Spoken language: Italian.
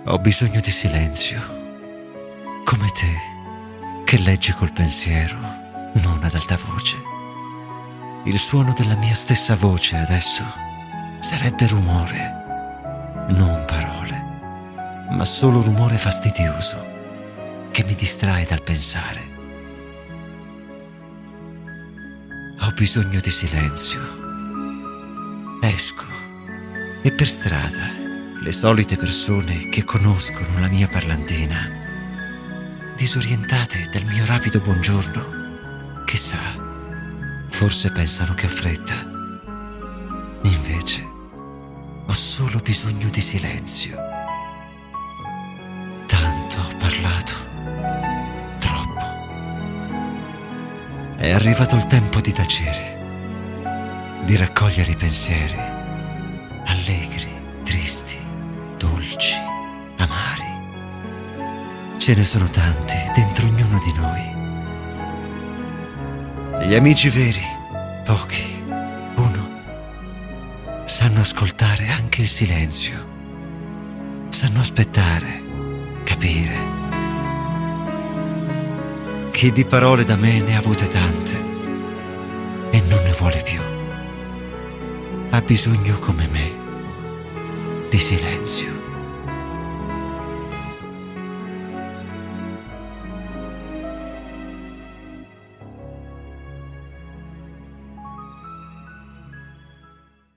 Ho bisogno di silenzio, come te, che leggi col pensiero, non ad alta voce. Il suono della mia stessa voce adesso sarebbe rumore, non parole, ma solo rumore fastidioso che mi distrae dal pensare. Ho bisogno di silenzio. Esco e per strada le solite persone che conoscono la mia parlantina, disorientate dal mio rapido buongiorno, chissà, forse pensano che ho fretta. Invece ho solo bisogno di silenzio. Tanto ho parlato, troppo. È arrivato il tempo di tacere, di raccogliere i pensieri, allegri, tristi, dolci, amari. Ce ne sono tanti dentro ognuno di noi. Gli amici veri, pochi, uno, sanno ascoltare anche il silenzio, sanno aspettare, capire. Chi di parole da me ne ha avute tante e non ne vuole più, ha bisogno come me di silenzio.